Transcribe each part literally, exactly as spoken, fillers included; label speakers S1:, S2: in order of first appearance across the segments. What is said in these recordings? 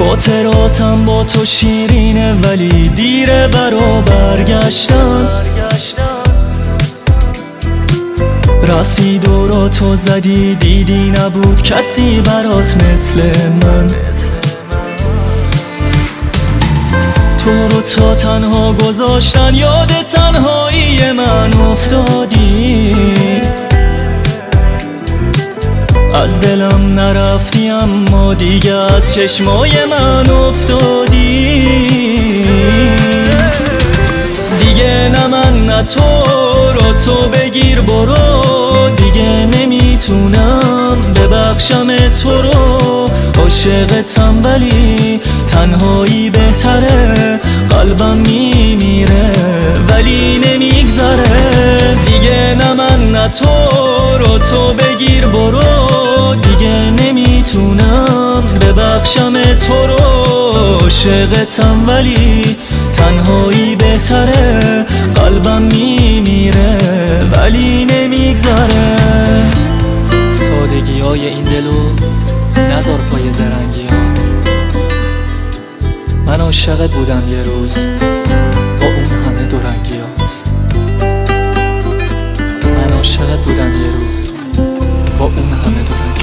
S1: خاطراتم با تو شیرینه ولی دیره برا برگشتن. رفتی دوراتو زدی دیدی نبود کسی برات مثل من. تو رو تا تنها گذاشتن یاد تنهایی من افتادی. از دلم نرفتی اما دیگه از چشمای من افتادی. دیگه نه من نه تو رو تو بگیر برو. دیگه نمیتونم ببخشم تو رو. عاشقتم ولی تنهایی بهتره. قلبم میمیره ولی نمیگذره. دیگه نه من نه تو رو تو بگیر برو. دیگه نمیتونم ببخشم تو رو. عاشقتم ولی تنهایی بهتره. قلبم میمیره ولی نمیگذره. سادگی های این دلو نذار پای زرنگیات. من عاشقت بودم یه روز با اون همه دورنگیات. من عاشقت بودم یه روز با اون همه دورنگیات.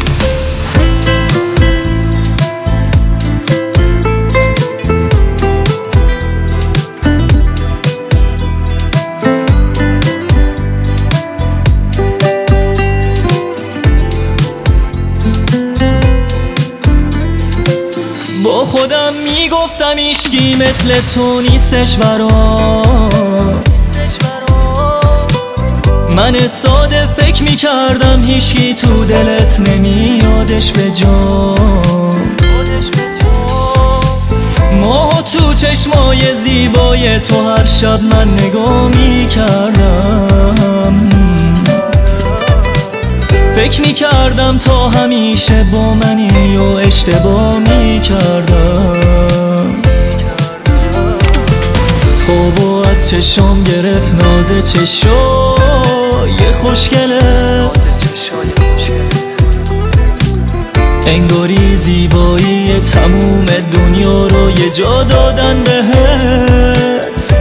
S1: با خودم میگفتم هیچکی مثل تو نیستش برام. من ساده فکر میکردم هیچکی تو دلت نمیادش به جام. ماه تو چشمای زیبای تو هر شب من نگاه میکردم. فکر میکردم تا همیشه با منی و اشتباه میکردم. خوابو از چشام گرفت ناز چشای خوشگله. انگاری زیبایی تموم دنیا رو یه جا دادن بهت.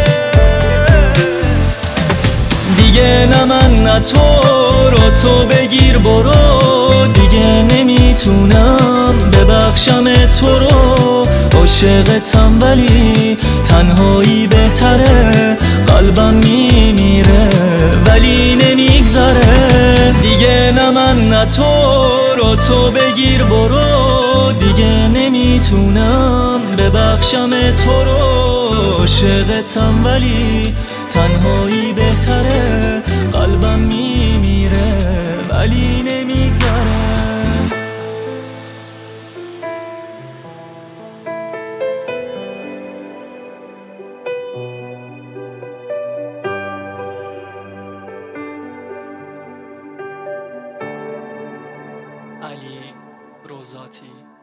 S1: دیگه نه من نه تو رو تو بگیر برو. دیگه نمیتونم ببخشم تو رو. عاشقتم ولی تنهایی بهتره. قلبم میمیره ولی نمیگذره. دیگه نه من نه تو رو تو بگیر برو. دیگه نمیتونم ببخشم تو رو. عاشقتم ولی تنهایی بهتره. قلبم میمیره ولی نمیگذره. علی روزاتی.